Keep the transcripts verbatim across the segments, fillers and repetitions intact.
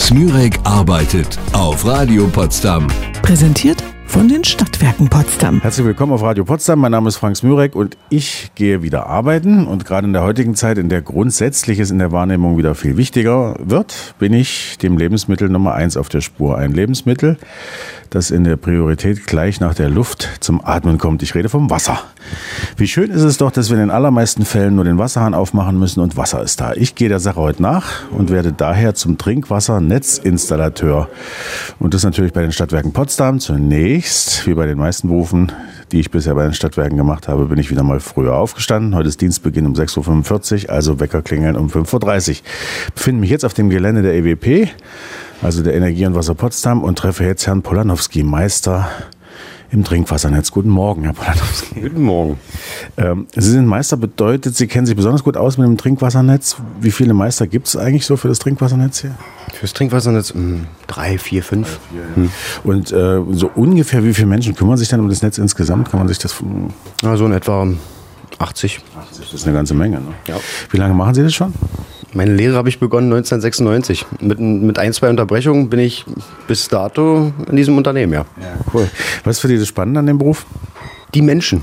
Smürek arbeitet auf Radio Potsdam. Präsentiert von den Stadtwerken Potsdam. Herzlich willkommen auf Radio Potsdam. Mein Name ist Frank Smürek und ich gehe wieder arbeiten. Und gerade in der heutigen Zeit, in der Grundsätzliches in der Wahrnehmung wieder viel wichtiger wird, bin ich dem Lebensmittel Nummer eins auf der Spur. Ein Lebensmittel, das in der Priorität gleich nach der Luft zum Atmen kommt. Ich rede vom Wasser. Wie schön ist es doch, dass wir in den allermeisten Fällen nur den Wasserhahn aufmachen müssen und Wasser ist da. Ich gehe der Sache heute nach und werde daher zum Trinkwassernetzinstallateur. Und das natürlich bei den Stadtwerken Potsdam. Zunächst, wie bei den meisten Berufen, die ich bisher bei den Stadtwerken gemacht habe, bin ich wieder mal früher aufgestanden. Heute ist Dienstbeginn um sechs Uhr fünfundvierzig, also Wecker klingeln um fünf Uhr dreißig. Ich befinde mich jetzt auf dem Gelände der E W P, also der Energie und Wasser Potsdam, und treffe jetzt Herrn Polanowski, Meister im Trinkwassernetz. Guten Morgen, Herr Polanowski. Guten Morgen. Ähm, Sie sind Meister, bedeutet, Sie kennen sich besonders gut aus mit dem Trinkwassernetz. Wie viele Meister gibt es eigentlich so für das Trinkwassernetz hier? Fürs Trinkwassernetz mh, drei, vier, fünf. Drei, vier, ja. Und äh, so ungefähr wie viele Menschen kümmern sich dann um das Netz insgesamt? Kann man sich das... Also in etwa achtzig. achtzig, das ist eine ganze Menge, ne? Ja. Wie lange machen Sie das schon? Meine Lehre habe ich begonnen neunzehnhundertsechsundneunzig. Mit, mit ein, zwei Unterbrechungen bin ich bis dato in diesem Unternehmen, ja. Ja, cool. Was ist für Sie das Spannende an dem Beruf? Die Menschen.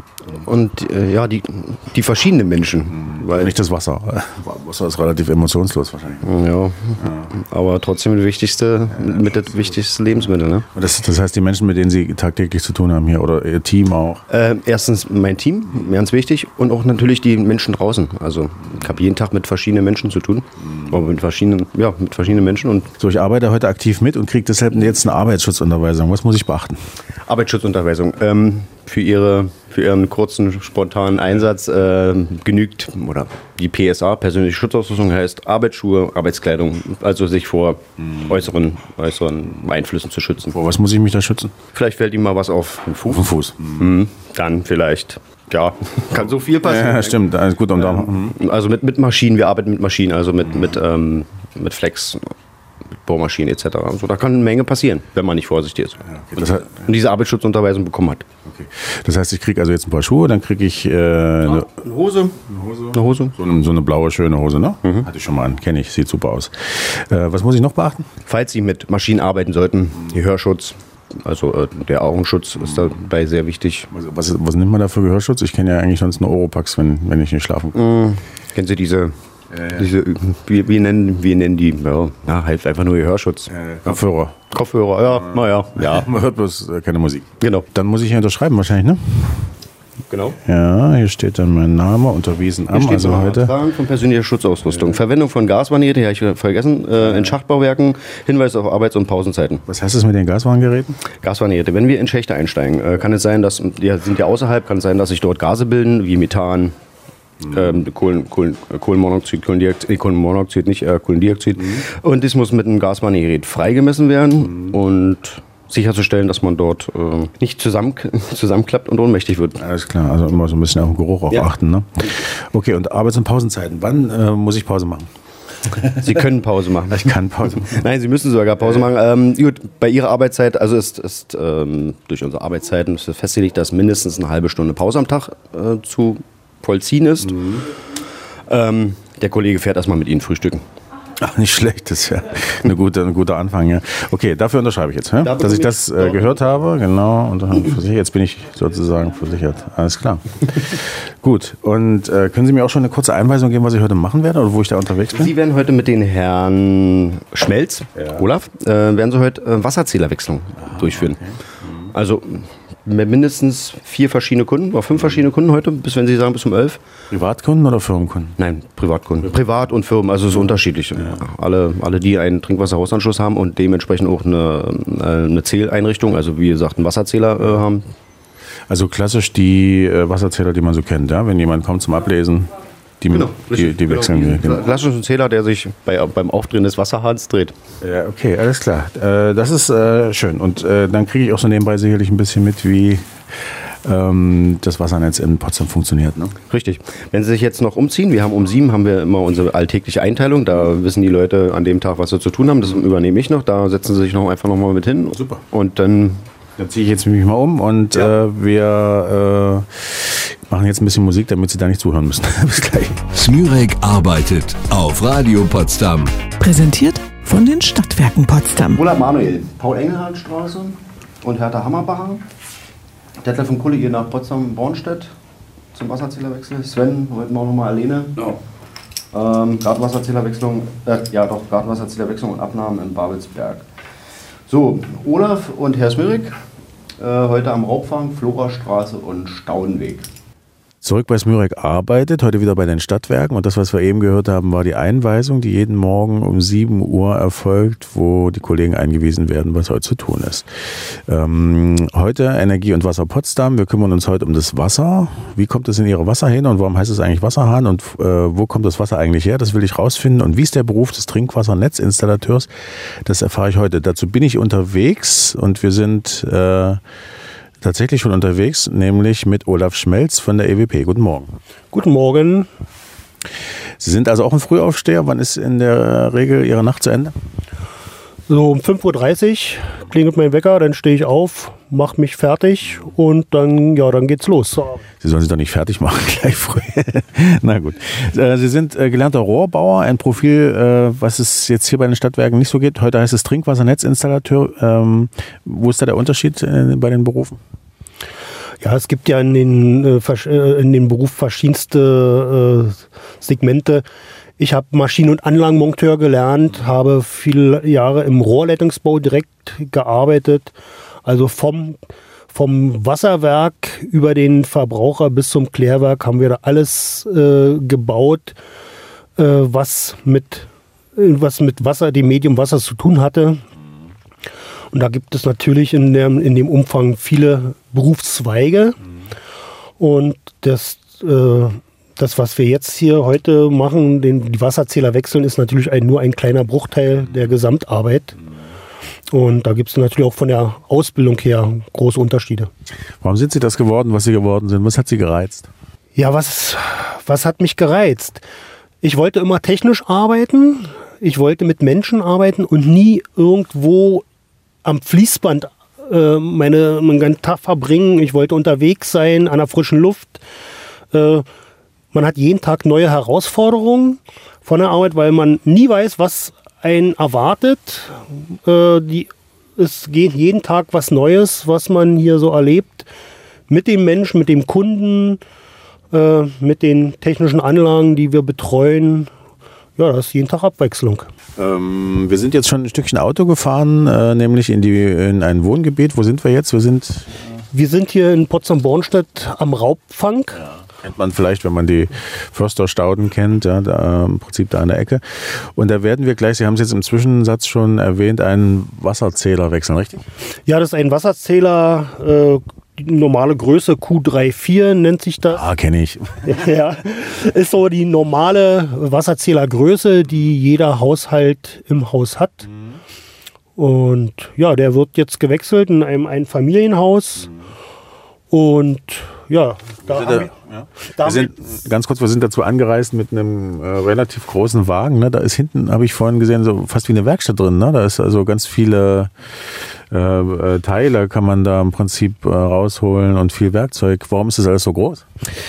Und äh, ja, die, die verschiedenen Menschen. Weil Nicht das Wasser. Wasser ist relativ emotionslos wahrscheinlich. Ja, ja. Aber trotzdem das wichtigste, ja, mit das wichtigste Lebensmittel. Ne? Und das, das heißt, die Menschen, mit denen Sie tagtäglich zu tun haben hier, oder Ihr Team auch? Äh, erstens mein Team, ganz wichtig, und auch natürlich die Menschen draußen. Also ich habe jeden Tag mit verschiedenen Menschen zu tun, aber mit verschiedenen, ja, mit verschiedenen Menschen. Und so, ich arbeite heute aktiv mit und kriege deshalb jetzt eine Arbeitsschutzunterweisung. Was muss ich beachten? Arbeitsschutzunterweisung. Ähm, für, ihre, für Ihren kurzen, spontanen Einsatz äh, genügt, oder die P S A, persönliche Schutzausrüstung, heißt Arbeitsschuhe, Arbeitskleidung, also sich vor mhm. äußeren, äußeren Einflüssen zu schützen. Vor was muss ich mich da schützen? Vielleicht fällt Ihnen mal was auf den Fuß. Auf den Fuß. Mhm. Dann vielleicht, ja, kann so viel passieren. Ja, stimmt, alles gut. Und ähm, also mit, mit Maschinen, wir arbeiten mit Maschinen, also mit, mit, ähm, mit Flex, Bohrmaschinen et cetera. Also da kann eine Menge passieren, wenn man nicht vorsichtig ist. Ja, okay. Das heißt, und diese Arbeitsschutzunterweisung bekommen hat. Okay. Das heißt, ich kriege also jetzt ein paar Schuhe, dann kriege ich äh, eine, eine Hose. Eine Hose. Eine Hose. So, eine, so eine blaue, schöne Hose, ne? Mhm. Hatte ich schon mal an, kenne ich, sieht super aus. Äh, was muss ich noch beachten? Falls Sie mit Maschinen arbeiten sollten, Gehörschutz. Also äh, der Augenschutz ist dabei sehr wichtig. Was, was, was nimmt man da für Gehörschutz? Ich kenne ja eigentlich sonst nur Oropax, wenn, wenn ich nicht schlafen kann. Mhm. Kennen Sie diese... Ja, ja. Diese, wie, wie, nennen, wie nennen die? Ja, ja, halt einfach nur Gehörschutz. Äh, Kopfhörer. Kopfhörer, ja, naja. Ja. Man hört bloß äh, keine Musik. Genau. Dann muss ich hier unterschreiben wahrscheinlich, ne? Genau. Ja, hier steht dann mein Name, unterwiesen am, also heute. Tragen von persönlicher Schutzausrüstung. Ja. Verwendung von Gaswarngeräten, ja, ich vergessen, äh, in Schachtbauwerken, Hinweis auf Arbeits- und Pausenzeiten. Was heißt das mit den Gaswarngeräten? Gaswarngeräte. Wenn wir in Schächte einsteigen, äh, kann es sein, dass, die sind ja außerhalb, kann es sein, dass sich dort Gase bilden, wie Methan, Ähm, Kohlen, Kohlen, Kohlenmonoxid, Kohlendioxid, Kohlenmonoxid, nicht äh, Kohlendioxid. Mhm. Und das muss mit einem Gaswarngerät freigemessen werden, mhm. und sicherzustellen, dass man dort äh, nicht zusammen, zusammenklappt und ohnmächtig wird. Alles klar, also immer so ein bisschen auf den Geruch auch ja. achten. Ne? Okay, und Arbeits- und Pausenzeiten. Wann äh, muss ich Pause machen? Sie können Pause machen. Ich kann Pause machen. Nein, Sie müssen sogar Pause machen. Ähm, gut, bei Ihrer Arbeitszeit, also ist, ist ähm, durch unsere Arbeitszeiten ist festgelegt, dass mindestens eine halbe Stunde Pause am Tag äh, zu vollziehen ist. Mhm. Ähm, der Kollege fährt erstmal mit Ihnen frühstücken. Ach, nicht schlecht, das ist ja eine gute, ein guter Anfang. Ja. Okay, dafür unterschreibe ich jetzt, ja? dass ich das äh, gehört habe. Genau, und dann versichert. Jetzt bin ich sozusagen versichert. Alles klar. Gut, und äh, können Sie mir auch schon eine kurze Einweisung geben, was ich heute machen werde oder wo ich da unterwegs bin? Sie werden heute mit den Herrn Schmelz, ja. Olaf, äh, werden Sie heute äh, Wasserzählerwechslung ah, durchführen. Okay. Mhm. Also mindestens vier verschiedene Kunden, oder fünf verschiedene Kunden heute, bis wenn Sie sagen, bis um elf. Privatkunden oder Firmenkunden? Nein, Privatkunden. Privat und Firmen, also so unterschiedlich. Ja. Alle, alle, die einen Trinkwasserhausanschluss haben und dementsprechend auch eine, eine Zähleinrichtung, also wie gesagt, einen Wasserzähler äh, haben. Also klassisch die äh, Wasserzähler, die man so kennt, ja? Wenn jemand kommt zum Ablesen. Die, genau, die, die wechseln. Genau. Genau. Klassischen Zähler, der sich bei, beim Aufdrehen des Wasserhahns dreht. Ja, okay, alles klar. Äh, das ist äh, schön. Und äh, dann kriege ich auch so nebenbei sicherlich ein bisschen mit, wie ähm, das Wassernetz in Potsdam funktioniert. Ne? Richtig. Wenn Sie sich jetzt noch umziehen, wir haben um sieben haben wir immer unsere alltägliche Einteilung. Da wissen die Leute an dem Tag, was sie zu tun haben. Das übernehme ich noch. Da setzen Sie sich noch einfach noch mal mit hin. Super. Und dann Dann ziehe ich jetzt mich mal um und ja. äh, wir äh, machen jetzt ein bisschen Musik, damit Sie da nicht zuhören müssen. Bis gleich. Smürek arbeitet auf Radio Potsdam. Präsentiert von den Stadtwerken Potsdam. Olaf Manuel, Paul-Engelhardt-Straße und Hertha Hammerbacher. Detlef und Kulle hier nach Potsdam-Bornstedt zum Wasserzählerwechsel. Sven, heute morgen nochmal alleine. Ja. Ähm, Gradwasserzählerwechslung, äh, ja doch, Gradwasserzählerwechslung und Abnahmen in Babelsberg. So, Olaf und Herr Smirik, äh, heute am Raubfang, Florastraße und Staunweg. Zurück bei Smürek arbeitet, heute wieder bei den Stadtwerken, und das, was wir eben gehört haben, war die Einweisung, die jeden Morgen um sieben Uhr erfolgt, wo die Kollegen eingewiesen werden, was heute zu tun ist. Ähm, heute Energie und Wasser Potsdam, wir kümmern uns heute um das Wasser. Wie kommt es in Ihre Wasser hin und warum heißt es eigentlich Wasserhahn und äh, wo kommt das Wasser eigentlich her? Das will ich rausfinden. Und wie ist der Beruf des Trinkwassernetzinstallateurs? Das erfahre ich heute. Dazu bin ich unterwegs und wir sind äh, tatsächlich schon unterwegs, nämlich mit Olaf Schmelz von der E W P. Guten Morgen. Guten Morgen. Sie sind also auch ein Frühaufsteher. Wann ist in der Regel Ihre Nacht zu Ende? So um fünf Uhr dreißig klingelt mein Wecker, dann stehe ich auf, mache mich fertig und dann, ja, dann geht's los. Sie sollen sich doch nicht fertig machen, gleich früh. Na gut. Sie sind gelernter Rohrbauer, ein Profil, was es jetzt hier bei den Stadtwerken nicht so gibt. Heute heißt es Trinkwassernetzinstallateur. Ähm, wo ist da der Unterschied bei den Berufen? Ja, es gibt ja in den, in den Beruf verschiedenste Segmente. Ich habe Maschinen- und Anlagenmonteur gelernt, habe viele Jahre im Rohrleitungsbau direkt gearbeitet. Also vom, vom Wasserwerk über den Verbraucher bis zum Klärwerk haben wir da alles äh, gebaut, äh, was, mit, was mit Wasser, dem Medium Wasser zu tun hatte. Und da gibt es natürlich in dem, in dem Umfang viele Berufszweige. Und das... Äh, Das, was wir jetzt hier heute machen, den, die Wasserzähler wechseln, ist natürlich ein, nur ein kleiner Bruchteil der Gesamtarbeit. Und da gibt es natürlich auch von der Ausbildung her große Unterschiede. Warum sind Sie das geworden, was Sie geworden sind? Was hat Sie gereizt? Ja, was, was hat mich gereizt? Ich wollte immer technisch arbeiten, ich wollte mit Menschen arbeiten und nie irgendwo am Fließband äh, meine, meinen ganzen Tag verbringen. Ich wollte unterwegs sein, an der frischen Luft. Äh, Man hat jeden Tag neue Herausforderungen von der Arbeit, weil man nie weiß, was einen erwartet. Äh, die, es geht jeden Tag was Neues, was man hier so erlebt. Mit dem Menschen, mit dem Kunden, äh, mit den technischen Anlagen, die wir betreuen. Ja, das ist jeden Tag Abwechslung. Ähm, wir sind jetzt schon ein Stückchen Auto gefahren, äh, nämlich in, die, in ein Wohngebiet. Wo sind wir jetzt? Wir sind, wir sind hier in Potsdam-Bornstedt am Raubfang. Ja. Kennt man vielleicht, wenn man die Försterstauden kennt, ja, da, im Prinzip da an der Ecke. Und da werden wir gleich, Sie haben es jetzt im Zwischensatz schon erwähnt, einen Wasserzähler wechseln, richtig? Ja, das ist ein Wasserzähler, äh, die normale Größe Q vierunddreißig nennt sich das. Ah, kenne ich. Ja, ist so die normale Wasserzählergröße, die jeder Haushalt im Haus hat. Mhm. Und ja, der wird jetzt gewechselt in einem Einfamilienhaus. Mhm. Und ja, da wir, wir, ja. wir sind ganz kurz, wir sind dazu angereist mit einem äh, relativ großen Wagen. Ne? Da ist hinten, habe ich vorhin gesehen, so fast wie eine Werkstatt drin. Ne? Da ist also ganz viele äh, äh, Teile, kann man da im Prinzip äh, rausholen und viel Werkzeug. Warum ist das alles so groß?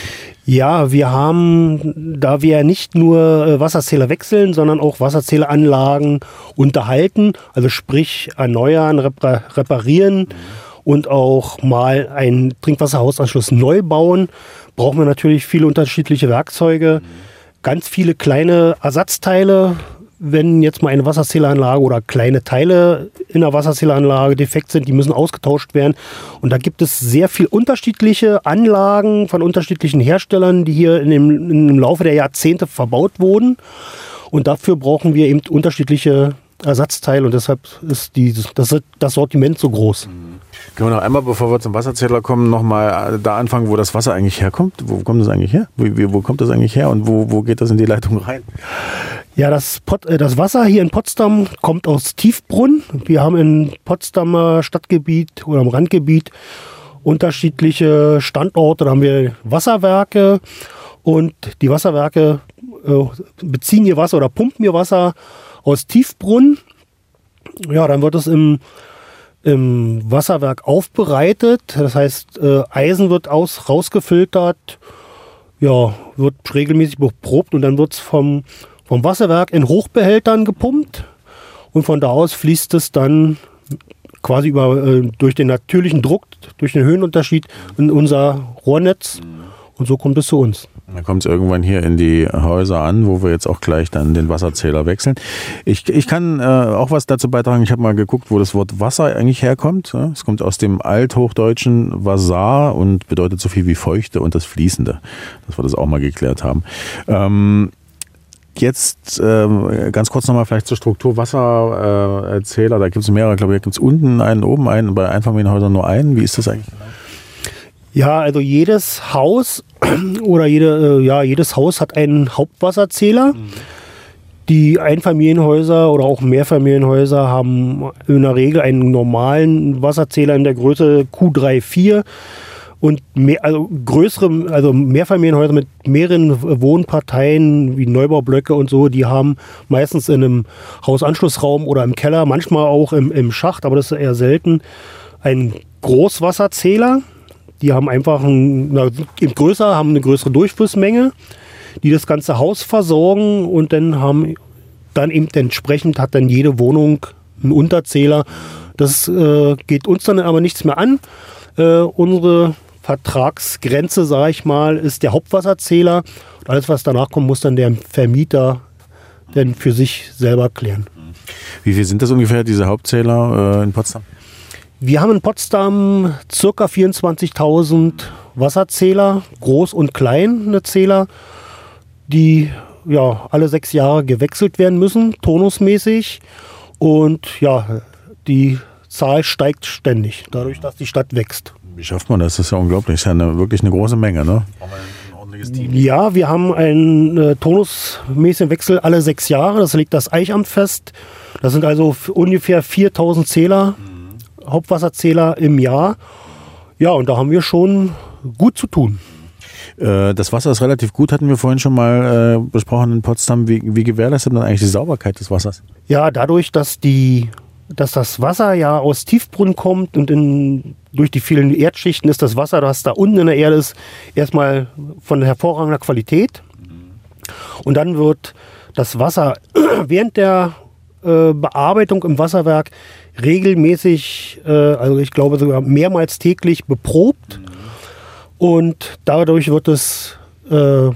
Ja, wir haben, da wir nicht nur äh, Wasserzähler wechseln, sondern auch Wasserzähleranlagen unterhalten, also sprich erneuern, repar- reparieren. Mhm. Und auch mal einen Trinkwasserhausanschluss neu bauen, brauchen wir natürlich viele unterschiedliche Werkzeuge, mhm. ganz viele kleine Ersatzteile, wenn jetzt mal eine Wasserzähleranlage oder kleine Teile in der Wasserzähleranlage defekt sind, die müssen ausgetauscht werden. Und da gibt es sehr viel unterschiedliche Anlagen von unterschiedlichen Herstellern, die hier in dem, im Laufe der Jahrzehnte verbaut wurden. Und dafür brauchen wir eben unterschiedliche Ersatzteile und deshalb ist die, das, das Sortiment so groß. Mhm. Können wir noch einmal, bevor wir zum Wasserzähler kommen, nochmal da anfangen, wo das Wasser eigentlich herkommt? Wo kommt das eigentlich her? Wo, wo kommt das eigentlich her und wo, wo geht das in die Leitung rein? Ja, das, Pot, das Wasser hier in Potsdam kommt aus Tiefbrunn. Wir haben im Potsdamer Stadtgebiet oder im Randgebiet unterschiedliche Standorte. Da haben wir Wasserwerke und die Wasserwerke äh, beziehen ihr Wasser oder pumpen ihr Wasser aus Tiefbrunn. Ja, dann wird es im, im Wasserwerk aufbereitet. Das heißt, äh, Eisen wird aus, rausgefiltert, ja, wird regelmäßig beprobt und dann wird es vom, vom Wasserwerk in Hochbehältern gepumpt. und von da aus fließt es dann quasi über, äh, durch den natürlichen Druck, durch den Höhenunterschied in unser Rohrnetz und so kommt es zu uns. Dann kommt es irgendwann hier in die Häuser an, wo wir jetzt auch gleich dann den Wasserzähler wechseln. Ich, ich kann äh, auch was dazu beitragen. Ich habe mal geguckt, wo das Wort Wasser eigentlich herkommt. Ja, es kommt aus dem althochdeutschen Vasar und bedeutet so viel wie Feuchte und das Fließende. Dass wir das auch mal geklärt haben. Ähm, Jetzt äh, ganz kurz nochmal vielleicht zur Struktur Wasserzähler. Äh, da gibt es mehrere, glaube ich, da gibt es unten einen, oben einen, bei Einfamilienhäusern nur einen. Wie ist das eigentlich genau? Ja, also jedes Haus oder jede, äh, ja, jedes Haus hat einen Hauptwasserzähler. Mhm. Die Einfamilienhäuser oder auch Mehrfamilienhäuser haben in der Regel einen normalen Wasserzähler in der Größe Q drei vier. Und mehr, also größere, also Mehrfamilienhäuser mit mehreren Wohnparteien wie Neubaublöcke und so, die haben meistens in einem Hausanschlussraum oder im Keller, manchmal auch im, im Schacht, aber das ist eher selten, einen Großwasserzähler. Die haben einfach ein, na, eben größer, haben eine größere Durchflussmenge, die das ganze Haus versorgen und dann haben dann eben entsprechend hat dann jede Wohnung einen Unterzähler. Das äh, geht uns dann aber nichts mehr an. Äh, unsere Vertragsgrenze, sage ich mal, ist der Hauptwasserzähler. Und alles, was danach kommt, muss dann der Vermieter dann für sich selber klären. Wie viel sind das ungefähr, diese Hauptzähler äh, in Potsdam? Wir haben in Potsdam ca. vierundzwanzigtausend Wasserzähler, groß und kleine Zähler, die ja, alle sechs Jahre gewechselt werden müssen, turnusmäßig. Und ja, die Zahl steigt ständig, dadurch, dass die Stadt wächst. Wie schafft man das? Das ist ja unglaublich. Das ist ja eine, wirklich eine große Menge, ne? Braucht man ein ordentliches Team? Ja, wir haben einen äh, turnusmäßigen Wechsel alle sechs Jahre. Das legt das Eichamt fest. Das sind also ungefähr viertausend Zähler, mhm. Hauptwasserzähler im Jahr. Ja, und da haben wir schon gut zu tun. Äh, das Wasser ist relativ gut, hatten wir vorhin schon mal äh, besprochen in Potsdam. Wie, wie gewährleistet man eigentlich die Sauberkeit des Wassers? Ja, dadurch, dass die dass das Wasser ja aus Tiefbrunnen kommt und in, durch die vielen Erdschichten ist das Wasser, das da unten in der Erde ist, erstmal von hervorragender Qualität. Und dann wird das Wasser während der äh, Bearbeitung im Wasserwerk regelmäßig, äh, also ich glaube sogar mehrmals täglich beprobt. Und dadurch wird es äh,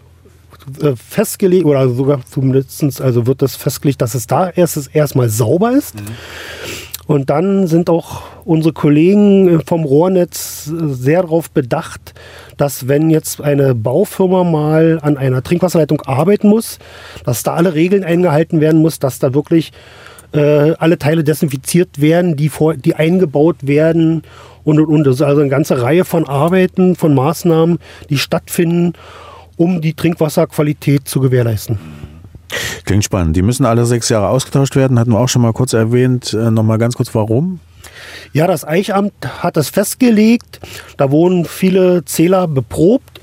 festgelegt oder sogar zumindest also wird das festgelegt, dass es da erst erstmal sauber ist. Mhm. Und dann sind auch unsere Kollegen vom Rohrnetz sehr darauf bedacht, dass wenn jetzt eine Baufirma mal an einer Trinkwasserleitung arbeiten muss, dass da alle Regeln eingehalten werden muss, dass da wirklich äh, alle Teile desinfiziert werden, die, vor, die eingebaut werden und und und. Das ist also eine ganze Reihe von Arbeiten, von Maßnahmen, die stattfinden, um die Trinkwasserqualität zu gewährleisten. Klingt spannend. Die müssen alle sechs Jahre ausgetauscht werden, hatten wir auch schon mal kurz erwähnt. Äh, Nochmal ganz kurz, warum? Ja, das Eichamt hat das festgelegt. Da wurden viele Zähler beprobt.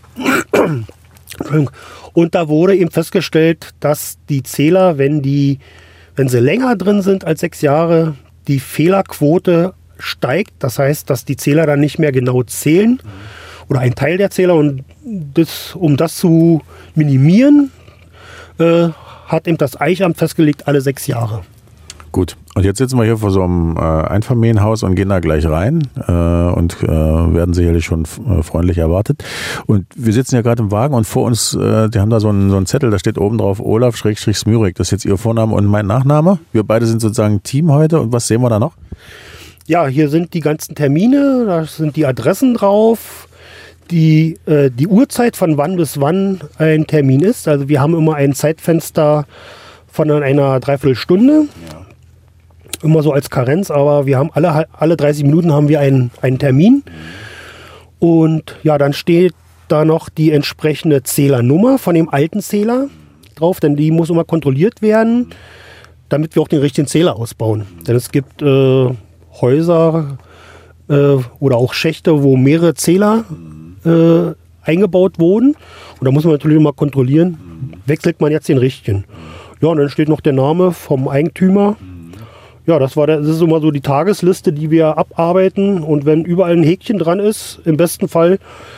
Und da wurde eben festgestellt, dass die Zähler, wenn, die, wenn sie länger drin sind als sechs Jahre, die Fehlerquote steigt. Das heißt, dass die Zähler dann nicht mehr genau zählen. Oder ein Teil der Zähler. Und das, um das zu minimieren, äh, hat eben das Eichamt festgelegt, alle sechs Jahre. Gut, und jetzt sitzen wir hier vor so einem äh, Einfamilienhaus und gehen da gleich rein äh, und äh, werden sicherlich schon äh, freundlich erwartet. Und wir sitzen ja gerade im Wagen und vor uns, äh, die haben da so einen, so einen Zettel, da steht oben drauf Olaf-Smürek. Das ist jetzt Ihr Vorname und mein Nachname. Wir beide sind sozusagen Team heute. Und was sehen wir da noch? Ja, hier sind die ganzen Termine, da sind die Adressen drauf. Die, äh, die Uhrzeit, von wann bis wann ein Termin ist. Also wir haben immer ein Zeitfenster von einer Dreiviertelstunde. Ja. Immer so als Karenz, aber wir haben alle, alle dreißig Minuten haben wir einen, einen Termin. Und ja, dann steht da noch die entsprechende Zählernummer von dem alten Zähler drauf, denn die muss immer kontrolliert werden, damit wir auch den richtigen Zähler ausbauen. Denn es gibt äh, Häuser äh, oder auch Schächte, wo mehrere Zähler Äh, eingebaut wurden. Und da muss man natürlich mal kontrollieren, wechselt man jetzt den richtigen. Ja, und dann steht noch der Name vom Eigentümer. Ja, das, war der, das ist immer so die Tagesliste, die wir abarbeiten. Und wenn überall ein Häkchen dran ist, im besten Fall,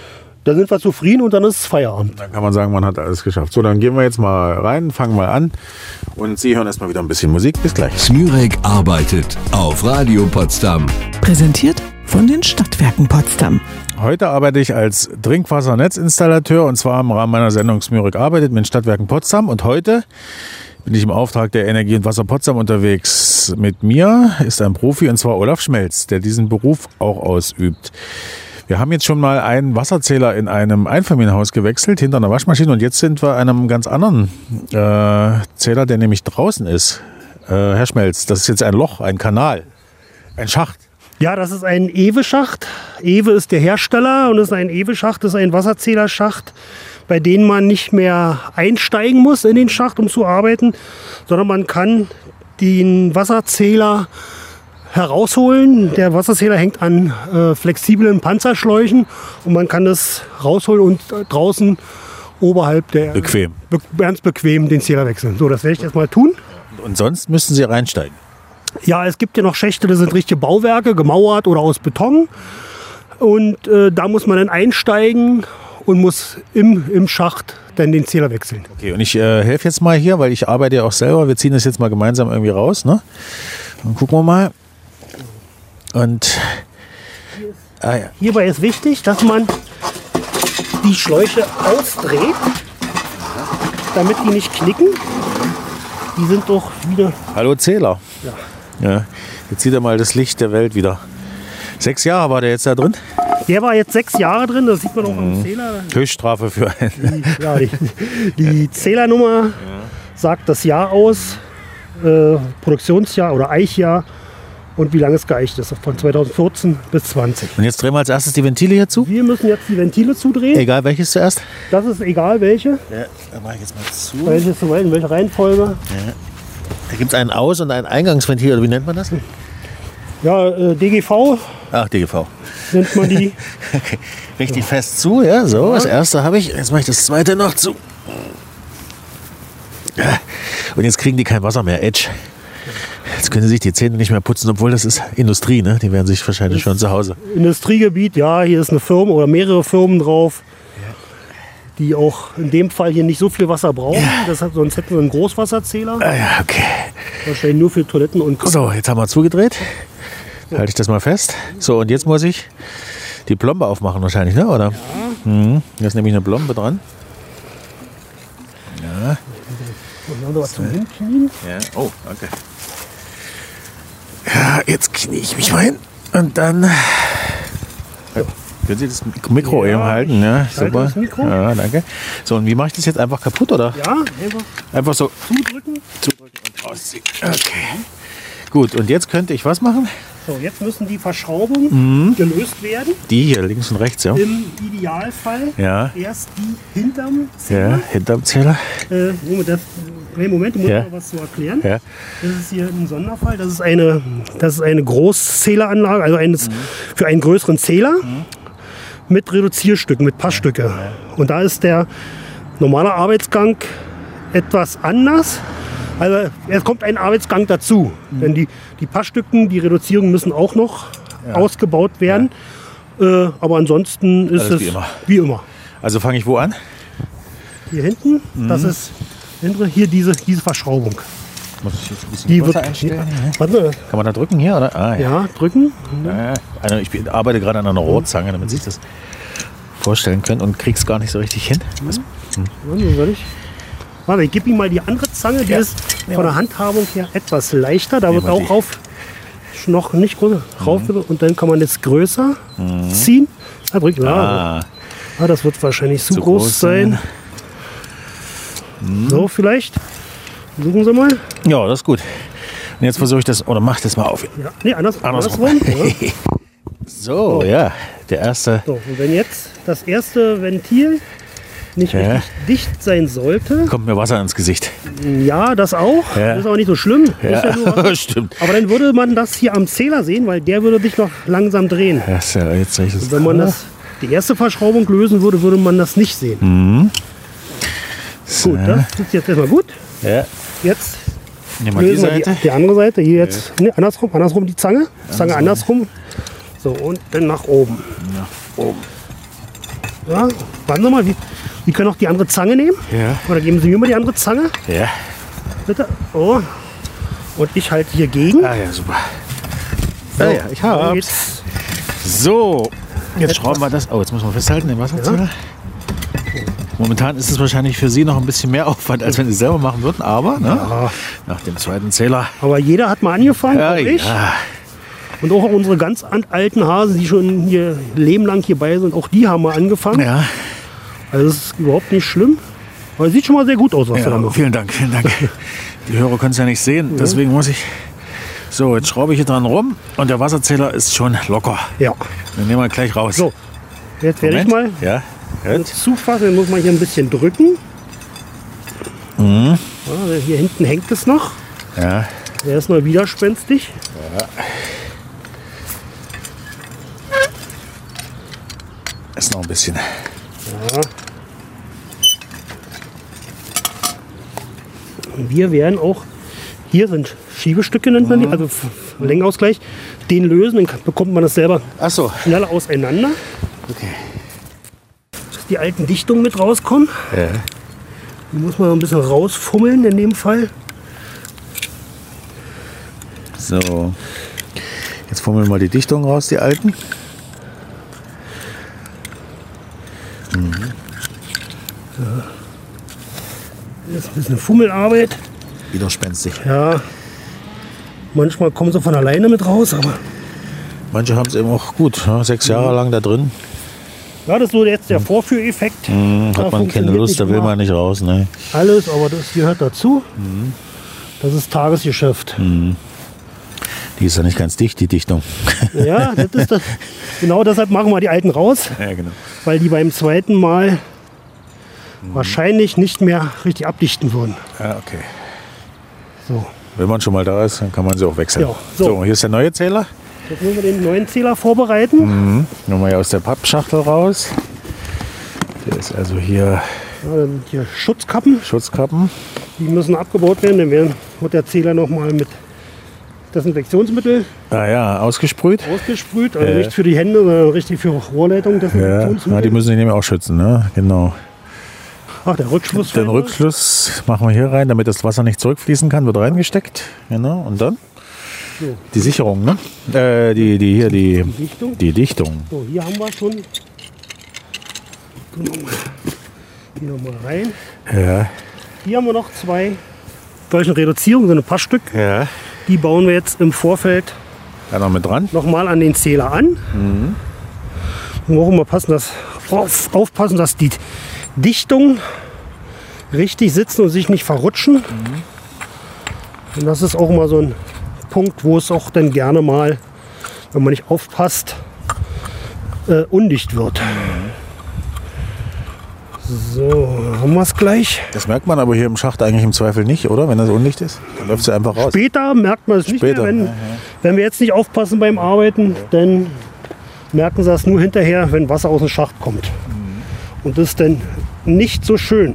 dann sind wir zufrieden und dann ist es Feierabend. Dann kann man sagen, man hat alles geschafft. So, dann gehen wir jetzt mal rein, fangen mal an und Sie hören erstmal wieder ein bisschen Musik. Bis gleich. Smürek arbeitet auf Radio Potsdam. Präsentiert von den Stadtwerken Potsdam. Heute arbeite ich als Trinkwassernetzinstallateur und zwar im Rahmen meiner Sendung Smürek arbeitet mit den Stadtwerken Potsdam. Und heute bin ich im Auftrag der Energie und Wasser Potsdam unterwegs. Mit mir ist ein Profi und zwar Olaf Schmelz, der diesen Beruf auch ausübt. Wir haben jetzt schon mal einen Wasserzähler in einem Einfamilienhaus gewechselt, hinter einer Waschmaschine. Und jetzt sind wir an einem ganz anderen äh, Zähler, der nämlich draußen ist. Äh, Herr Schmelz, das ist jetzt ein Loch, ein Kanal, ein Schacht. Ja, das ist ein Ewe-Schacht. Ewe ist der Hersteller und das ist ein Ewe-Schacht, das ist ein Wasserzählerschacht, bei dem man nicht mehr einsteigen muss in den Schacht, um zu arbeiten, sondern man kann den Wasserzähler herausholen. Der Wasserzähler hängt an äh, flexiblen Panzerschläuchen und man kann das rausholen und äh, draußen oberhalb der Bequem. Be ganz bequem den Zähler wechseln. So, das werde ich jetzt mal tun. Und sonst müssten Sie reinsteigen. Ja, es gibt ja noch Schächte, das sind richtige Bauwerke, gemauert oder aus Beton. Und äh, da muss man dann einsteigen und muss im, im Schacht dann den Zähler wechseln. Okay, und ich äh, helfe jetzt mal hier, weil ich arbeite ja auch selber. Wir ziehen das jetzt mal gemeinsam irgendwie raus. Ne? Dann gucken wir mal. Und ah, ja. Hierbei ist wichtig, dass man die Schläuche ausdreht, damit die nicht knicken. Die sind doch wieder... Hallo Zähler. Ja. Ja, jetzt sieht er mal das Licht der Welt wieder. Sechs Jahre war der jetzt da drin? Der war jetzt sechs Jahre drin, das sieht man auch am Mhm. Zähler. Höchststrafe für einen. Die, ja, die, die Zählernummer sagt das Jahr aus, äh, Produktionsjahr oder Eichjahr und wie lange es geeicht ist, von zweitausendvierzehn bis zwanzig. Und jetzt drehen wir als erstes die Ventile hier zu. Wir müssen jetzt die Ventile zudrehen. Egal welches zuerst. Das ist egal welche, Ja, dann mache ich jetzt mal zu. welche zu in welcher Reihenfolge. Da gibt es einen Aus- und ein Eingangsventil, oder wie nennt man das? Ja, äh, D G V Ach, D G V. nennt man die. Okay. Richtig fest zu, ja, so, das erste habe ich. Jetzt mache ich das zweite noch zu. Ja. Und jetzt kriegen die kein Wasser mehr, Edge. Jetzt können sie sich die Zähne nicht mehr putzen, obwohl das ist Industrie, ne? Die werden sich wahrscheinlich schon zu Hause. Industriegebiet, ja, hier ist eine Firma oder mehrere Firmen drauf, die auch in dem Fall hier nicht so viel Wasser brauchen. Deshalb, sonst hätten wir einen Großwasserzähler, Ah, ja, okay. wahrscheinlich nur für Toiletten und Kochen. So, jetzt haben wir zugedreht. Halte ich das mal fest. So, und jetzt muss ich die Plombe aufmachen wahrscheinlich, ne? Oder? Ja. Mhm. Hier ist nämlich eine Plombe dran. Ja. Und dann noch was zum Hinknien. Ja. Oh, danke. Ja, jetzt knie ich mich mal hin. Und dann... Ja. Können Sie das Mikro Ja, eben halten? Ja, ich halte super. das Mikro. Ja, danke. So, und wie mache ich das jetzt? Einfach kaputt, oder? Ja, einfach Einfach so zudrücken. zudrücken und rausziehen. Okay. Gut, und jetzt könnte ich was machen? So, jetzt müssen die Verschraubungen Mhm. gelöst werden. Die hier, links und rechts, ja. Im Idealfall Ja. erst die hinterm Ja, Zähler. hinterm Zähler. Äh, Moment, das, hey, Moment, du musst Ja. noch was zu erklären. Ja. Das ist hier ein Sonderfall. Das ist eine, das ist eine Großzähleranlage, also eines, Mhm. für einen größeren Zähler mit Reduzierstücken, mit Passstücke. Und da ist der normale Arbeitsgang etwas anders. Also es kommt ein Arbeitsgang dazu. Mhm. Denn die, die Passstücken, die Reduzierung müssen auch noch ausgebaut werden. Äh, aber ansonsten ist Alles es wie immer. wie immer. Also fange ich wo an? Hier hinten, Mhm. das ist hintere, hier diese, diese Verschraubung. Muss ich jetzt ein bisschen Die größer wird, einstellen? Ja. warte mal, Kann man da drücken hier, oder? Ah, ja. ja, drücken. Ja, also ich bin- arbeite gerade an einer Rohrzange, damit Sie sich das vorstellen können und krieg's gar nicht so richtig hin. Was? Warte, soll ich? Warte, ich gebe ihm mal die andere Zange, die Ja. ist von der Handhabung her etwas leichter. Da wird wir auch die. rauf, noch nicht größer, rauf und dann kann man das größer ziehen. Ah, drück, ja. Ah, Ah, das wird wahrscheinlich zu, Zu groß, groß sein. So, vielleicht. Suchen Sie mal. ja, das ist gut. Und jetzt versuche ich das, oder mach das mal auf. Ja, nee, anders, Andersrum. andersrum. ja. So, ja, der erste. So, und wenn jetzt das erste Ventil nicht Ja. richtig dicht sein sollte, Kommt mir Wasser ins Gesicht. ja, das auch, Ja. ist aber nicht so schlimm. Ist ja nur Wasser. Stimmt. Aber dann würde man das hier am Zähler sehen, weil der würde sich noch langsam drehen. Ja, ist ja, jetzt sehe ich das. Wenn man das, die erste Verschraubung lösen würde, würde man das nicht sehen. Mhm. Gut, das ist jetzt erstmal gut. Ja, Jetzt nehmen wir die lösen wir die, Seite. die andere Seite. Hier jetzt, ne, andersrum, andersrum die Zange. Zange andersrum. So, und dann nach oben. Nach oben. Ja, warten Sie mal, Sie, Sie können auch die andere Zange nehmen. Ja. Oder geben Sie mir mal die andere Zange, Ja. bitte. Oh. Und ich halte hier gegen. Ah ja, super. So, Ah ja, ich dann hab's. geht's. So, jetzt schrauben wir das. Oh, jetzt müssen wir festhalten, den Wasserzähler. Momentan ist es wahrscheinlich für Sie noch ein bisschen mehr Aufwand, als wenn Sie es selber machen würden, aber ne, Ja. nach dem zweiten Zähler. Aber jeder hat mal angefangen, Ja, auch ich. ja. Und auch unsere ganz an- alten Hasen, die schon ihr Leben lang hierbei sind, auch die haben mal angefangen. Ja, Also das ist überhaupt nicht schlimm. Aber es sieht schon mal sehr gut aus, was wir da ja, machen. vielen Dank, vielen Dank. Die Hörer können es ja nicht sehen, deswegen muss ich... So, jetzt schraube ich hier dran rum und der Wasserzähler ist schon locker. Ja. Den nehmen wir gleich raus. So, jetzt werde ich mal Ja, das zufassen. Dann muss man hier ein bisschen drücken. Mhm. Ja, hier hinten hängt es noch. ja. Der ist mal widerspenstig. Ist noch ein bisschen. Und wir werden auch, hier sind Schiebestücke, nennt man die, also F- F- Längenausgleich, den lösen, dann kann- bekommt man das selber Ach so. schneller auseinander. Okay. Dass die alten Dichtungen mit rauskommen. Ja. Die muss man ein bisschen rausfummeln in dem Fall. So. Jetzt fummeln wir mal die Dichtung raus, die alten. Das ist ein bisschen Fummelarbeit. Widerspenstig. Ja, manchmal kommen sie von alleine mit raus, aber Manche haben es eben auch gut. Ne? Sechs Jahre lang da drin. ja, das ist so jetzt der Vorführeffekt. Hm, Da hat man keine funktioniert Lust, nicht da will immer man nicht raus. Ne? alles, aber das gehört dazu. Das ist Tagesgeschäft. Die ist ja nicht ganz dicht, die Dichtung. Ja, das ist das. Genau deshalb machen wir die alten raus, Ja, genau. weil die beim zweiten Mal wahrscheinlich nicht mehr richtig abdichten würden. Ja, okay. So, Wenn man schon mal da ist, dann kann man sie auch wechseln. Ja, so. so. Hier ist der neue Zähler. jetzt müssen wir den neuen Zähler vorbereiten. Mhm. Nochmal hier aus der Pappschachtel raus. Der ist also hier Ja, dann sind hier Schutzkappen, Schutzkappen. die müssen abgebaut werden. Dann werden, wird der Zähler nochmal mit Desinfektionsmittel Ah ja, ausgesprüht. ausgesprüht. Also Ja. nicht für die Hände, sondern richtig für Rohrleitung Ja, Desinfektionsmittel. ja, die müssen sich nämlich auch schützen. Ne? Genau. Ach, der Rückschluss. Den Rückschluss machen wir hier rein, damit das Wasser nicht zurückfließen kann, wird reingesteckt. Genau. Und dann So. die Sicherung, ne? Äh, die, die hier, die, Dichtung. die Dichtung. So, hier haben wir schon. Hier nochmal rein. Ja. Hier haben wir noch zwei solche Reduzierungen, so ein paar Stück. Ja. Die bauen wir jetzt im Vorfeld Da noch mit dran. nochmal an den Zähler an. Mhm. Wir müssen auch immer passen, dass, auf, aufpassen, dass die Dichtungen richtig sitzen und sich nicht verrutschen. Mhm. Und das ist auch immer so ein Punkt, wo es auch dann gerne mal, wenn man nicht aufpasst, äh, undicht wird. So, haben wir es gleich. Das merkt man aber hier im Schacht eigentlich im Zweifel nicht, oder? Wenn das undicht ist, dann läuft sie einfach raus. Später merkt man es nicht Später, mehr. Wenn, ja, ja. wenn wir jetzt nicht aufpassen beim Arbeiten, dann merken sie das nur hinterher, wenn Wasser aus dem Schacht kommt. Und das ist dann nicht so schön.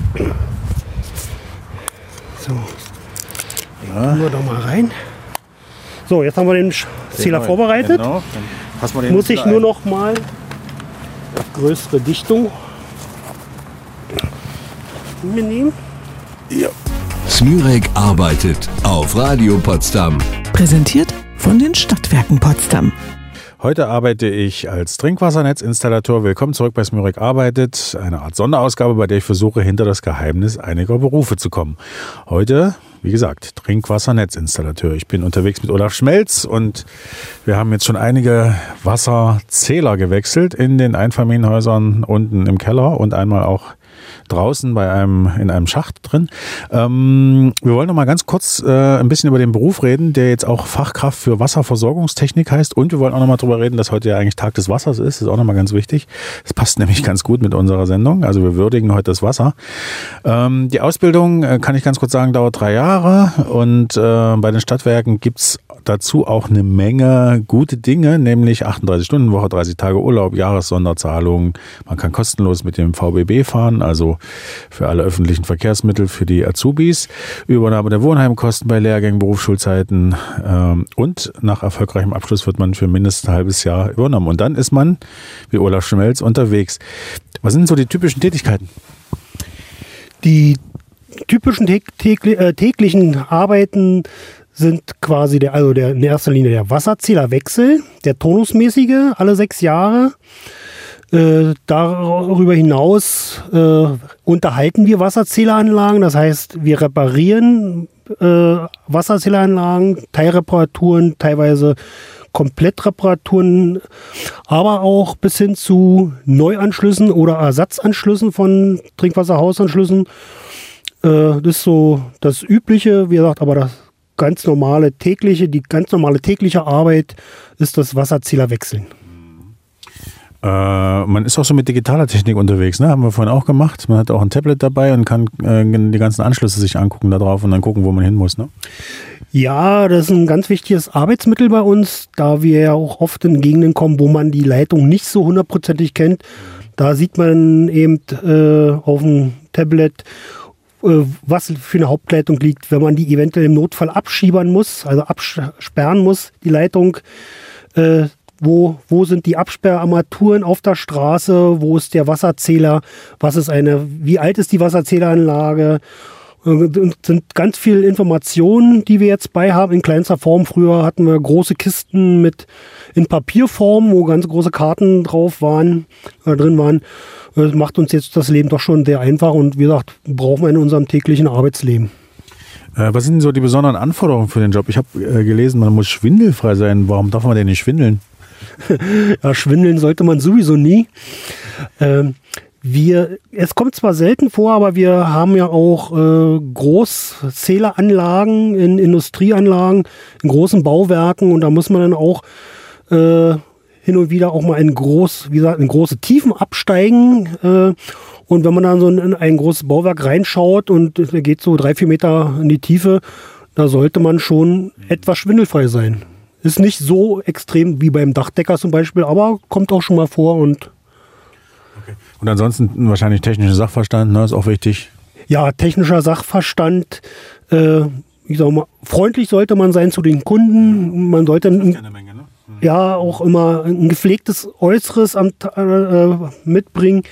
So, ja. wir da mal rein. So, jetzt haben wir den Sch- Zähler Genau, vorbereitet. Genau. Dann passen wir den Muss ich wieder nur ein. noch mal größere Dichtung mitnehmen. Ja. Smyrek arbeitet auf Radio Potsdam. Präsentiert von den Stadtwerken Potsdam. Heute arbeite ich als Trinkwassernetzinstallateur. Willkommen zurück bei Smyrek arbeitet. Eine Art Sonderausgabe, bei der ich versuche, hinter das Geheimnis einiger Berufe zu kommen. Heute, wie gesagt, Trinkwassernetzinstallateur. Ich bin unterwegs mit Olaf Schmelz und wir haben jetzt schon einige Wasserzähler gewechselt in den Einfamilienhäusern unten im Keller und einmal auch draußen bei einem, in einem Schacht drin. Ähm, wir wollen noch mal ganz kurz äh, ein bisschen über den Beruf reden, der jetzt auch Fachkraft für Wasserversorgungstechnik heißt. Und wir wollen auch noch mal drüber reden, dass heute ja eigentlich Tag des Wassers ist. Das ist auch noch mal ganz wichtig. Das passt nämlich ganz gut mit unserer Sendung. Also wir würdigen heute das Wasser. Ähm, die Ausbildung, äh, kann ich ganz kurz sagen, dauert drei Jahre. Und äh, bei den Stadtwerken gibt's dazu auch eine Menge gute Dinge, nämlich achtunddreißig Stunden Woche, dreißig Tage Urlaub, Jahressonderzahlungen. Man kann kostenlos mit dem V B B fahren, also für alle öffentlichen Verkehrsmittel, für die Azubis. Übernahme der Wohnheimkosten bei Lehrgängen, Berufsschulzeiten ähm, und nach erfolgreichem Abschluss wird man für mindestens ein halbes Jahr übernommen. Und dann ist man, wie Olaf Schmelz, unterwegs. Was sind so die typischen Tätigkeiten? Die typischen täglichen Arbeiten sind quasi der, also der, in erster Linie der Wasserzählerwechsel, der turnusmäßige, alle sechs Jahre. Äh, darüber hinaus äh, unterhalten wir Wasserzähleranlagen, das heißt, wir reparieren äh, Wasserzähleranlagen, Teilreparaturen, teilweise Komplettreparaturen, aber auch bis hin zu Neuanschlüssen oder Ersatzanschlüssen von Trinkwasserhausanschlüssen. Äh, das ist so das Übliche, wie gesagt, aber das ganz normale tägliche, die ganz normale tägliche Arbeit ist das Wasserzählerwechseln. Äh, man ist auch so mit digitaler Technik unterwegs, ne? Haben wir vorhin auch gemacht. Man hat auch ein Tablet dabei und kann äh, die ganzen Anschlüsse sich angucken da drauf und dann gucken, wo man hin muss, ne? Ja, das ist ein ganz wichtiges Arbeitsmittel bei uns, da wir ja auch oft in Gegenden kommen, wo man die Leitung nicht so hundertprozentig kennt. Da sieht man eben äh, auf dem Tablet, was für eine Hauptleitung liegt, wenn man die eventuell im Notfall abschiebern muss, also absperren muss, die Leitung. Äh, wo, wo sind die Absperrarmaturen auf der Straße? Wo ist der Wasserzähler? Was ist eine, wie alt ist die Wasserzähleranlage? Und sind ganz viele Informationen, die wir jetzt bei haben in kleinster Form. Früher hatten wir große Kisten mit in Papierform, wo ganz große Karten drauf waren, äh, drin waren. Das macht uns jetzt das Leben doch schon sehr einfach und wie gesagt, brauchen wir in unserem täglichen Arbeitsleben. Äh, was sind so die besonderen Anforderungen für den Job? Ich habe äh, gelesen, man muss schwindelfrei sein. Warum darf man denn nicht schwindeln? Ja, schwindeln sollte man sowieso nie. Ähm, wir, es kommt zwar selten vor, aber wir haben ja auch äh, Großzähleranlagen in Industrieanlagen, in großen Bauwerken und da muss man dann auch äh, hin und wieder auch mal in, groß, wie gesagt, in große Tiefen absteigen. Äh, und wenn man dann so in ein großes Bauwerk reinschaut und es geht so drei, vier Meter in die Tiefe, da sollte man schon etwas schwindelfrei sein. Ist nicht so extrem wie beim Dachdecker zum Beispiel, aber kommt auch schon mal vor. Und, okay. Und ansonsten wahrscheinlich technischer Sachverstand, ne, ist auch wichtig. Ja, technischer Sachverstand. Äh, ich sag mal, freundlich sollte man sein zu den Kunden. Man sollte das ist ja eine Menge, ne? Ja, auch immer ein gepflegtes Äußeres am, äh, mitbringen.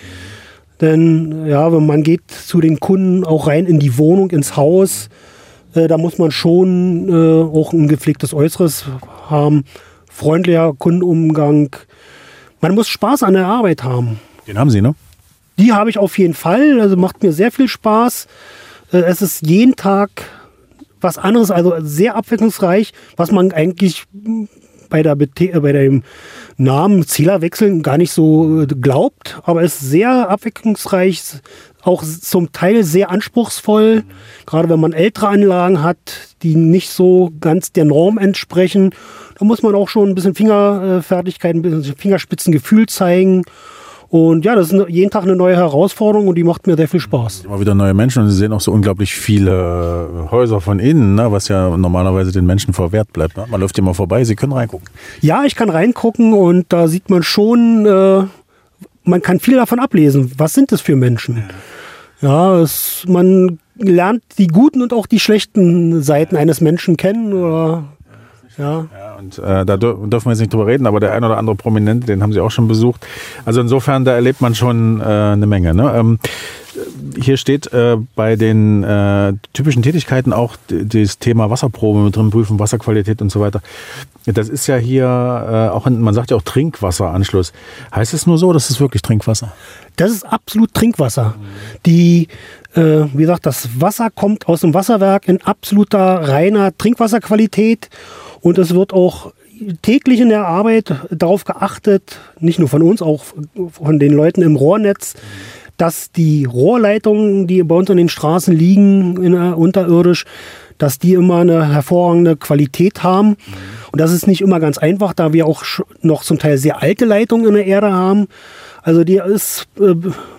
Denn ja, wenn man geht zu den Kunden auch rein in die Wohnung, ins Haus, äh, da muss man schon äh, auch ein gepflegtes Äußeres haben. Freundlicher Kundenumgang. Man muss Spaß an der Arbeit haben. Den haben Sie, ne? Die habe ich auf jeden Fall. Also macht mir sehr viel Spaß. Äh, es ist jeden Tag was anderes, also sehr abwechslungsreich, was man eigentlich bei, der, bei dem Namen Zählerwechseln gar nicht so glaubt, aber es ist sehr abwechslungsreich, auch zum Teil sehr anspruchsvoll, gerade wenn man ältere Anlagen hat, die nicht so ganz der Norm entsprechen. Da muss man auch schon ein bisschen Fingerfertigkeit, ein bisschen Fingerspitzengefühl zeigen. Und ja, das ist jeden Tag eine neue Herausforderung und die macht mir sehr viel Spaß. Immer wieder neue Menschen und Sie sehen auch so unglaublich viele Häuser von innen, ne, was ja normalerweise den Menschen verwehrt bleibt. Ne? Man läuft hier mal vorbei, Sie können reingucken. Ja, ich kann reingucken und da sieht man schon, äh, man kann viel davon ablesen. Was sind das für Menschen? Ja, es, man lernt die guten und auch die schlechten Seiten eines Menschen kennen oder... Ja. Ja, und äh, da dür- dürfen wir jetzt nicht drüber reden, aber der ein oder andere Prominente, den haben Sie auch schon besucht. Also insofern, da erlebt man schon äh, eine Menge. Ne? Ähm, hier steht äh, bei den äh, typischen Tätigkeiten auch d- das Thema Wasserprobe mit drin, prüfen, Wasserqualität und so weiter. Das ist ja hier äh, auch, ein, man sagt ja auch Trinkwasseranschluss. Heißt es nur so, das ist wirklich Trinkwasser? Das ist absolut Trinkwasser. Die, äh, wie gesagt, das Wasser kommt aus dem Wasserwerk in absoluter reiner Trinkwasserqualität. Und es wird auch täglich in der Arbeit darauf geachtet, nicht nur von uns, auch von den Leuten im Rohrnetz, dass die Rohrleitungen, die bei uns an den Straßen liegen, in, uh, unterirdisch, dass die immer eine hervorragende Qualität haben. Und das ist nicht immer ganz einfach, da wir auch noch zum Teil sehr alte Leitungen in der Erde haben. Also die ist äh,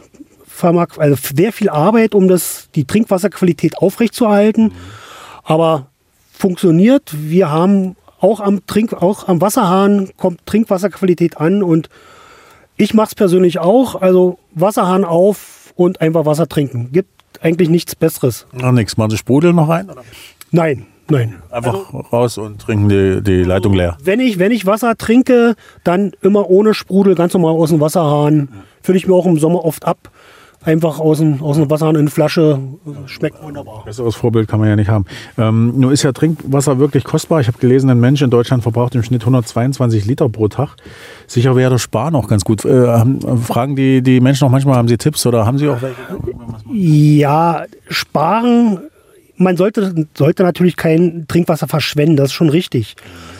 also sehr viel Arbeit, um das, die Trinkwasserqualität aufrechtzuerhalten. Aber funktioniert. Wir haben auch am Trink, auch am Wasserhahn kommt Trinkwasserqualität an und ich mache es persönlich auch. Also Wasserhahn auf und einfach Wasser trinken. Gibt eigentlich nichts Besseres. Noch nichts. Machen Sie Sprudel noch rein? Oder? Nein, nein. Einfach also, raus und trinken die, die Leitung leer. Wenn ich, wenn ich Wasser trinke, dann immer ohne Sprudel, ganz normal aus dem Wasserhahn. Fülle ich mir auch im Sommer oft ab. Einfach aus dem, aus dem Wasserhahn in eine Flasche. Schmeckt wunderbar. Besseres Vorbild kann man ja nicht haben. Ähm, nun ist ja Trinkwasser wirklich kostbar. Ich habe gelesen, ein Mensch in Deutschland verbraucht im Schnitt hundertzweiundzwanzig Liter pro Tag. Sicher wäre das Sparen auch ganz gut. Äh, haben, fragen die, die Menschen auch manchmal, haben sie Tipps oder haben sie auch welche? Ja, sparen. Man sollte, sollte natürlich kein Trinkwasser verschwenden. Das ist schon richtig.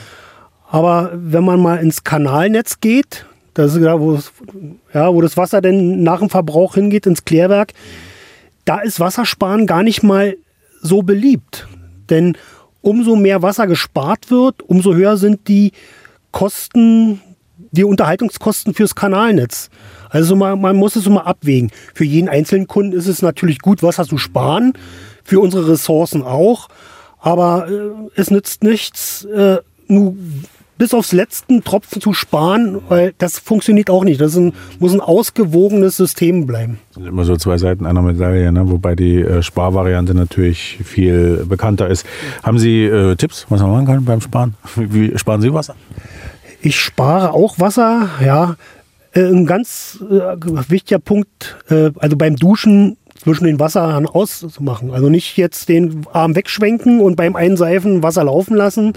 Aber wenn man mal ins Kanalnetz geht, das ist da, wo, es, ja, wo das Wasser denn nach dem Verbrauch hingeht, ins Klärwerk, da ist Wassersparen gar nicht mal so beliebt. Denn umso mehr Wasser gespart wird, umso höher sind die Kosten, die Unterhaltungskosten fürs Kanalnetz. Also man, man muss es so mal abwägen. Für jeden einzelnen Kunden ist es natürlich gut, Wasser zu sparen, für unsere Ressourcen auch. Aber äh, es nützt nichts, äh, nur bis aufs letzten Tropfen zu sparen, weil das funktioniert auch nicht. Das ist ein, muss ein ausgewogenes System bleiben. Das sind immer so zwei Seiten einer Medaille, ne? Wobei die äh, Sparvariante natürlich viel bekannter ist. Haben Sie äh, Tipps, was man machen kann beim Sparen? Wie sparen Sie Wasser? Ich spare auch Wasser, ja. Äh, ein ganz äh, wichtiger Punkt, äh, also beim Duschen zwischen den Wasserhahn auszumachen. Also nicht jetzt den Arm wegschwenken und beim Einseifen Wasser laufen lassen.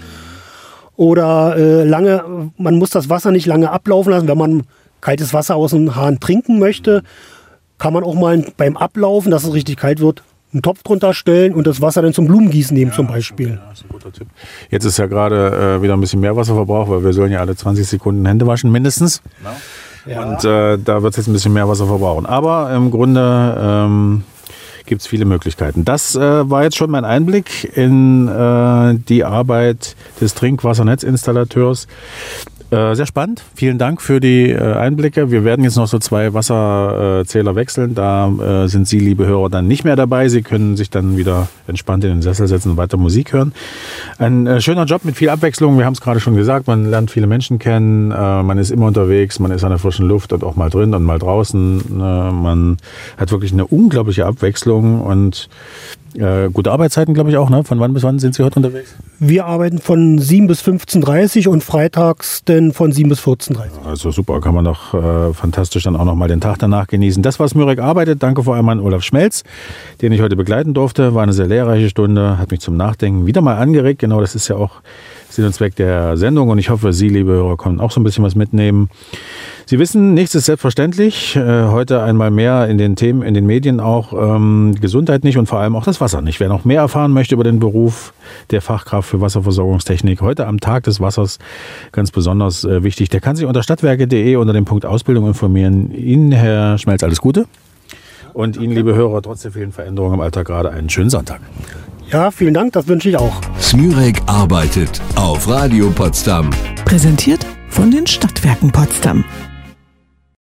Oder äh, lange, man muss das Wasser nicht lange ablaufen lassen. Wenn man kaltes Wasser aus dem Hahn trinken möchte, kann man auch mal beim Ablaufen, dass es richtig kalt wird, einen Topf drunter stellen und das Wasser dann zum Blumengießen nehmen, ja, zum Beispiel. Ja, das ist ein guter Tipp. Jetzt ist ja gerade äh, wieder ein bisschen mehr Wasserverbrauch, weil wir sollen ja alle zwanzig Sekunden Hände waschen, mindestens. Ja. Und äh, da wird es jetzt ein bisschen mehr Wasser verbrauchen. Aber im Grunde ähm, gibt es viele Möglichkeiten. Das äh, war jetzt schon mein Einblick in äh, die Arbeit des Trinkwassernetzinstallateurs. Äh, sehr spannend. Vielen Dank für die äh, Einblicke. Wir werden jetzt noch so zwei Wasserzähler äh, wechseln. Da äh, sind Sie, liebe Hörer, dann nicht mehr dabei. Sie können sich dann wieder entspannt in den Sessel setzen und weiter Musik hören. Ein äh, schöner Job mit viel Abwechslung. Wir haben es gerade schon gesagt. Man lernt viele Menschen kennen. Äh, man ist immer unterwegs. Man ist an der frischen Luft und auch mal drin und mal draußen. Äh, man hat wirklich eine unglaubliche Abwechslung und Äh, gute Arbeitszeiten, glaube ich, auch, ne? Von wann bis wann sind Sie heute unterwegs? Wir arbeiten von sieben bis fünfzehn Uhr dreißig und freitags dann von sieben bis vierzehn Uhr dreißig. Also super, kann man doch äh, fantastisch dann auch nochmal den Tag danach genießen. Das war Smürek arbeitet. Danke vor allem an Olaf Schmelz, den ich heute begleiten durfte. War eine sehr lehrreiche Stunde, hat mich zum Nachdenken wieder mal angeregt. Genau, das ist ja auch Sinn und Zweck der Sendung und ich hoffe, Sie, liebe Hörer, können auch so ein bisschen was mitnehmen. Sie wissen, nichts ist selbstverständlich. Äh, heute einmal mehr in den Themen, in den Medien auch ähm, Gesundheit nicht und vor allem auch das Wasser nicht. Wer noch mehr erfahren möchte über den Beruf der Fachkraft für Wasserversorgungstechnik, heute am Tag des Wassers ganz besonders äh, wichtig, der kann sich unter stadtwerke punkt de unter dem Punkt Ausbildung informieren. Ihnen, Herr Schmelz, alles Gute. Und Ihnen, liebe Hörer, trotz der vielen Veränderungen im Alltag gerade einen schönen Sonntag. Ja, vielen Dank, das wünsche ich auch. Smürek arbeitet auf Radio Potsdam. Präsentiert von den Stadtwerken Potsdam.